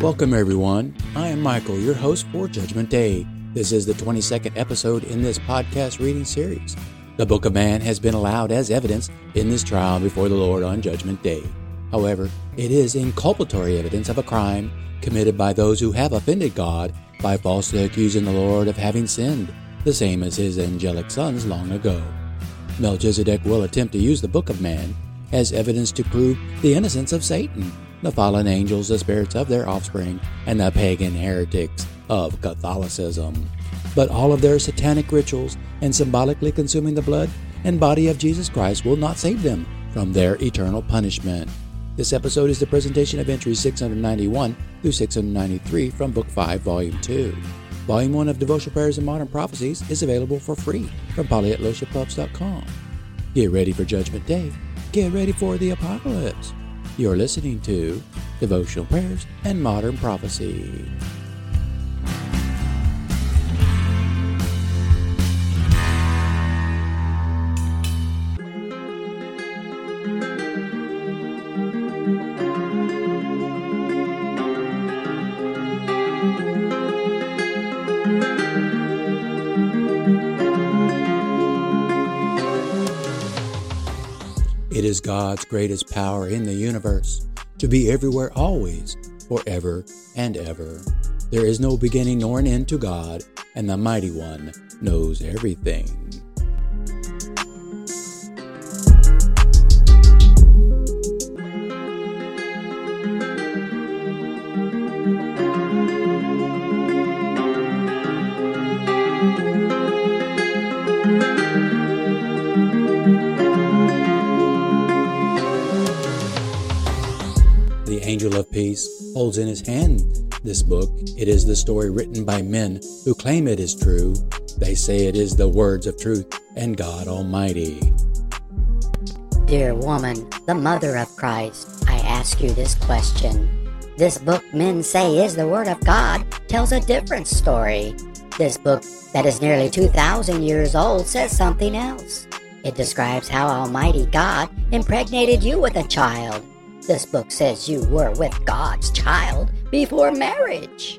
Welcome everyone. I am Michael, your host for Judgment Day. This is the 22nd episode in this podcast reading series. The Book of Man has been allowed as evidence in this trial before the Lord on Judgment Day. However, it is inculpatory evidence of a crime committed by those who have offended God by falsely accusing the Lord of having sinned, the same as his angelic sons long ago. Melchizedek will attempt to use the Book of Man as evidence to prove the innocence of Satan, the fallen angels, the spirits of their offspring, and the pagan heretics of Catholicism. But all of their satanic rituals and symbolically consuming the blood and body of Jesus Christ will not save them from their eternal punishment. This episode is the presentation of entries 691 through 693 from Book 5, Volume 2. Volume 1 of Devotional Prayers and Modern Prophecies is available for free from polly@loshapubs.com. Get ready for Judgment Day. Get ready for the apocalypse. You're listening to Devotional Prayers and Modern Prophecy. It is God's greatest power in the universe to be everywhere always, forever and ever. There is no beginning nor an end to God, and the Mighty One knows everything. The Angel of Peace holds in his hand this book. It is the story written by men who claim it is true. They say it is the words of truth and God Almighty. Dear woman, the mother of Christ, I ask you this question. This book men say is the Word of God tells a different story. This book that is nearly 2,000 years old says something else. It describes how Almighty God impregnated you with a child. This book says you were with God's child before marriage.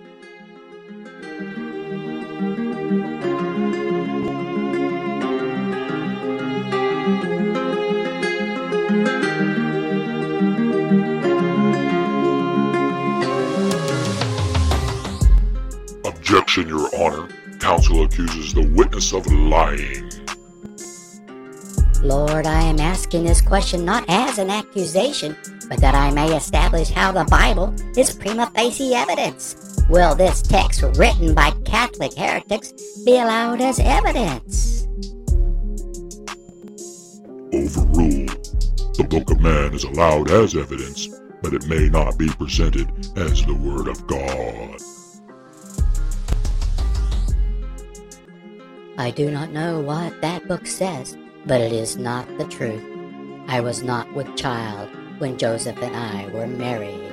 Objection, Your Honor. Counsel accuses the witness of lying. Lord, I am asking this question not as an accusation, but that I may establish how the Bible is prima facie evidence. Will this text written by Catholic heretics be allowed as evidence? Overruled. The Book of Man is allowed as evidence, but it may not be presented as the Word of God. I do not know what that book says, but it is not the truth. I was not with child when Joseph and I were married.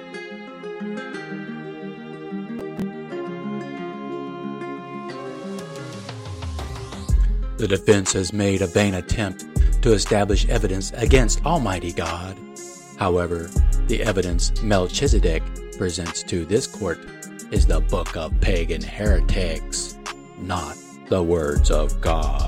The defense has made a vain attempt to establish evidence against Almighty God. However, the evidence Melchizedek presents to this court is the book of pagan heretics, not the words of God.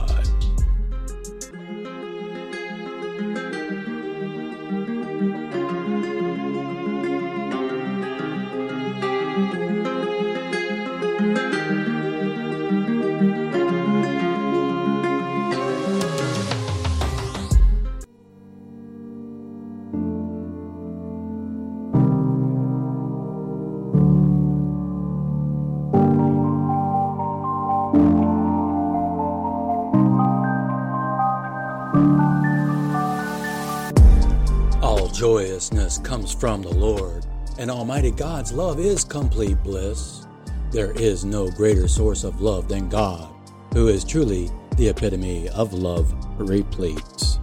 All joyousness comes from the Lord, and Almighty God's love is complete bliss. There is no greater source of love than God, who is truly the epitome of love replete.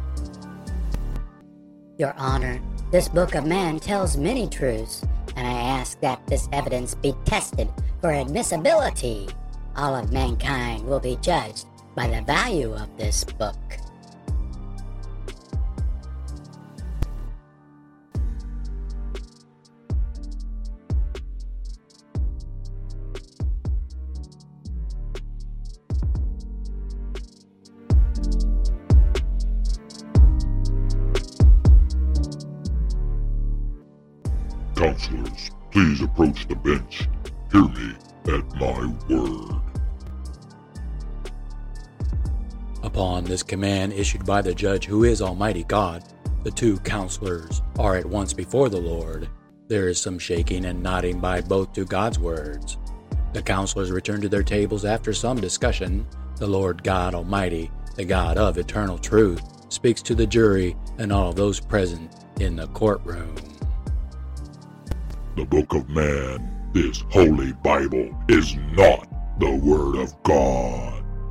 Your Honor, this Book of Man tells many truths, and I ask that this evidence be tested for admissibility. All of mankind will be judged by the value of this book. counselors, please approach the bench. Hear me at my word. Upon this command issued by the judge, who is Almighty God, the two counselors are at once before the Lord. There is some shaking and nodding by both to God's words. The counselors return to their tables after some discussion. The Lord God Almighty, the God of eternal truth, speaks to the jury and all those present in the courtroom. The Book of Man, this holy Bible, is not the Word of God.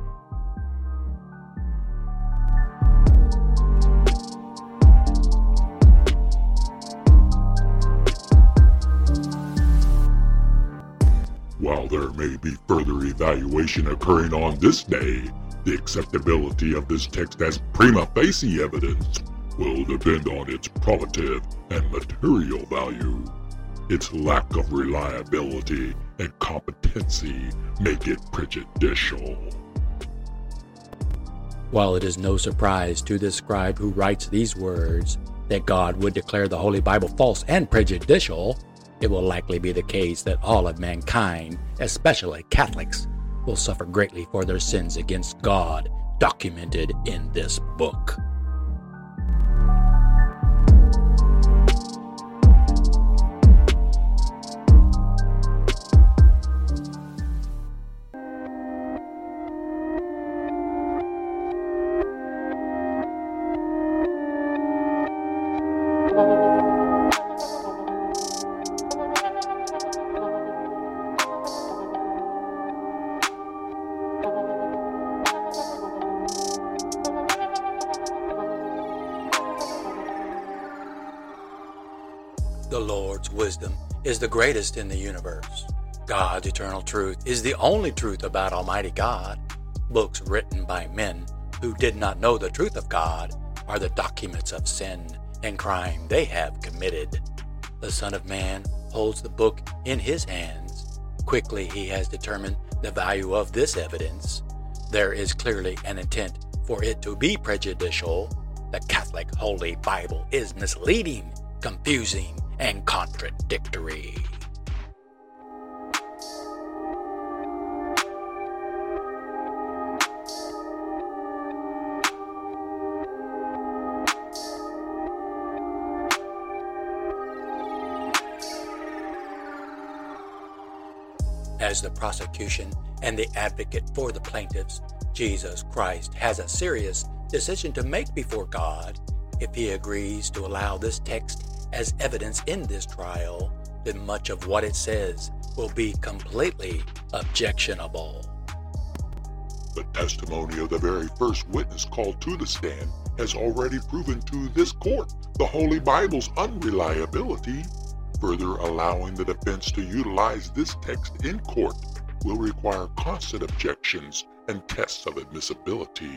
While there may be further evaluation occurring on this day, the acceptability of this text as prima facie evidence will depend on its probative and material value. Its lack of reliability and competency make it prejudicial. While it is no surprise to the scribe who writes these words that God would declare the Holy Bible false and prejudicial, it will likely be the case that all of mankind, especially Catholics, will suffer greatly for their sins against God documented in this book. The Lord's wisdom is the greatest in the universe. God's eternal truth is the only truth about Almighty God. Books written by men who did not know the truth of God are the documents of sin and crime they have committed. The Son of Man holds the book in his hands. Quickly he has determined the value of this evidence. There is clearly an intent for it to be prejudicial. The Catholic Holy Bible is misleading, confusing, and contradictory. As the prosecution and the advocate for the plaintiffs, Jesus Christ has a serious decision to make before God. If he agrees to allow this text as evidence in this trial, then much of what it says will be completely objectionable. The testimony of the very first witness called to the stand has already proven to this court the Holy Bible's unreliability. Further allowing the defense to utilize this text in court will require constant objections and tests of admissibility.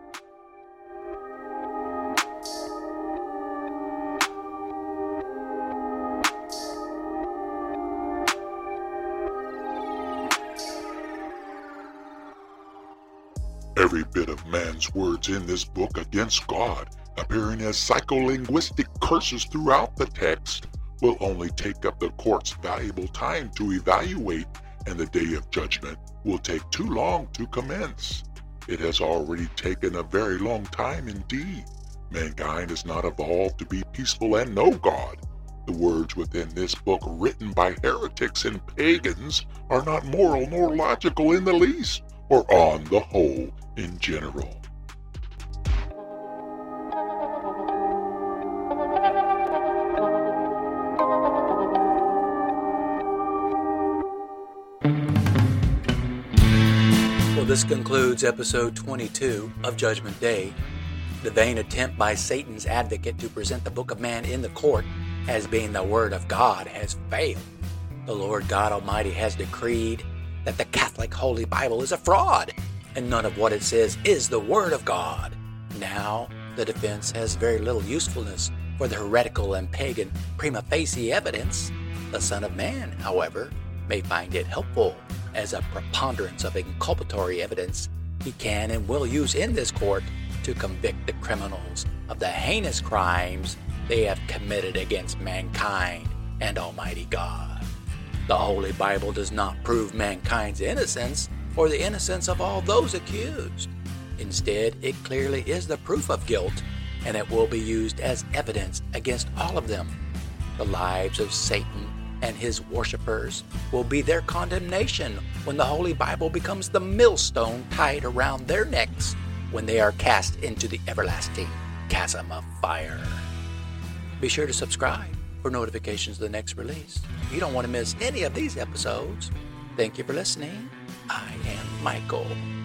Every bit of man's words in this book against God, appearing as psycholinguistic curses throughout the text, will only take up the court's valuable time to evaluate, and the day of judgment will take too long to commence. It has already taken a very long time indeed. Mankind has not evolved to be peaceful and know God. The words within this book, written by heretics and pagans, are not moral nor logical in the least, or on the whole in general. Well, this concludes episode 22 of Judgment Day. The vain attempt by Satan's advocate to present the Book of Man in the court as being the Word of God has failed. The Lord God Almighty has decreed that the Catholic Holy Bible is a fraud, and none of what it says is the Word of God. Now, the defense has very little usefulness for the heretical and pagan prima facie evidence. The Son of Man, however, may find it helpful as a preponderance of inculpatory evidence he can and will use in this court to convict the criminals of the heinous crimes they have committed against mankind and Almighty God. The Holy Bible does not prove mankind's innocence or the innocence of all those accused. Instead, it clearly is the proof of guilt, and it will be used as evidence against all of them. The lives of Satan and his worshippers will be their condemnation when the Holy Bible becomes the millstone tied around their necks when they are cast into the everlasting chasm of fire. Be sure to subscribe for notifications of the next release. You don't want to miss any of these episodes. Thank you for listening. I am Michael.